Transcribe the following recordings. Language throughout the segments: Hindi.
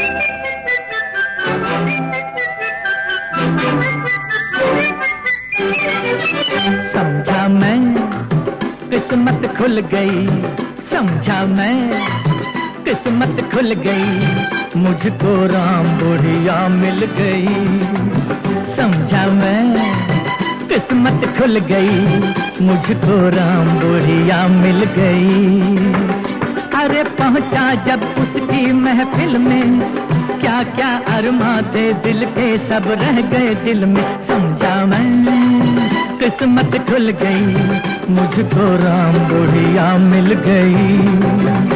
समझा मैं किस्मत खुल गई, समझा मैं किस्मत खुल गई, मुझको राम बुढ़िया मिल गई। समझा मैं किस्मत खुल गई, मुझको राम बुढ़िया मिल गई। अरे पहुंचा जब उसकी महफिल में, क्या क्या अरमा थे दिल के सब रह गए दिल में। समझा मैं किस्मत खुल गई, मुझको राम बुढ़िया मिल गई।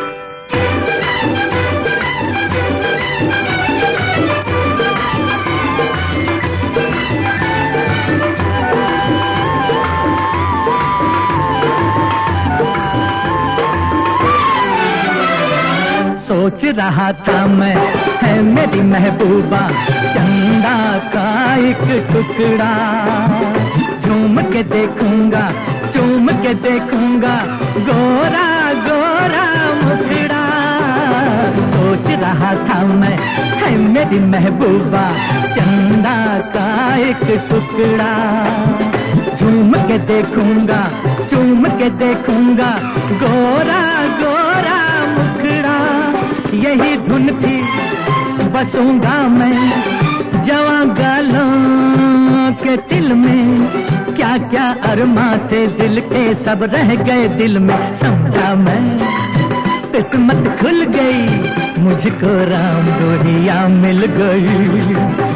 सोच रहा था मैं, है मेरी महबूबा चंदा का एक टुकड़ा। झूम के देखूंगा, चूम के देखूंगा, गोरा गोरा मुखड़ा। सोच रहा था मैं, है मेरी महबूबा चंदा का एक टुकड़ा। झूम के देखूंगा, चूम के देखूंगा, गोरा गोरा मुखड़ा। यही धुन थी बसूंगा मैं जवां गालों के दिल में। क्या क्या अरमा थे दिल के सब रह गए दिल में। समझा मैं किस्मत खुल गई, मुझको राम बुढ़िया मिल गई।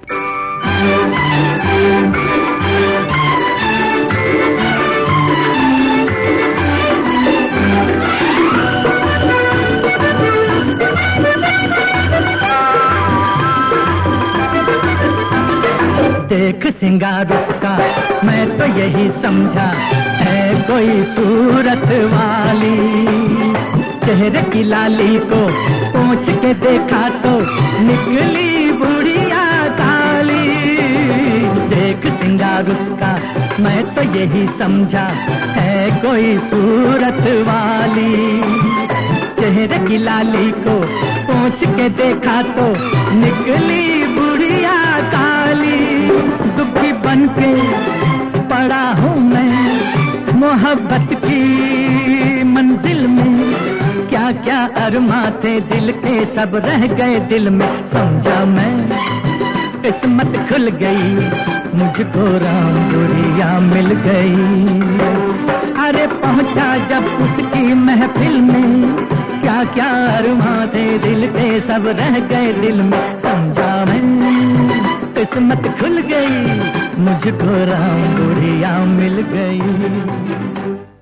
देख सिंगार उसका मैं तो यही समझा, है कोई सूरत वाली। चेहरे की लाली को पोंछ के देखा तो निकली बुढ़िया काली। देख सिंगार उसका मैं तो यही समझा, है कोई सूरत वाली। चेहरे की लाली को पोंछ के देखा तो निकली बुढ़िया काली। दुखी बनके पड़ा हूँ मैं मोहब्बत की मंजिल में। क्या क्या अरमा थे दिल के सब रह गए दिल में। समझा मैं किस्मत खुल गई, मुझको राम बुढ़िया मिल गई। अरे पहुंचा जब उसकी महफिल में, क्या क्या अरमा थे दिल के सब रह गए दिल में। समझा मैं किस्मत खुल गई, मुझको राम बुढ़िया मिल गई।